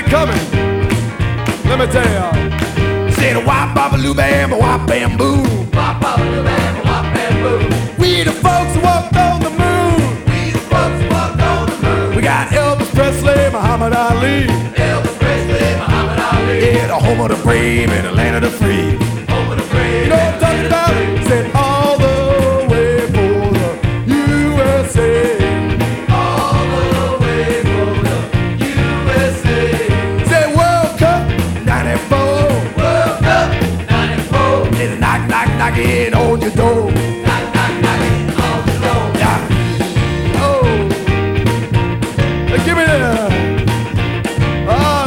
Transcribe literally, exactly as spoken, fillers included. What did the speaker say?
coming. Let me tell y'all. Say the wop bop-a-loo bam, wop bam boom. Wop bop-a-loo bam, wop bam boom. We the folks who walked on the moon. We the folks who walked on the moon. We got Elvis Presley, Muhammad Ali. Elvis Presley, Muhammad Ali. Yeah, the home of the brave and the land of the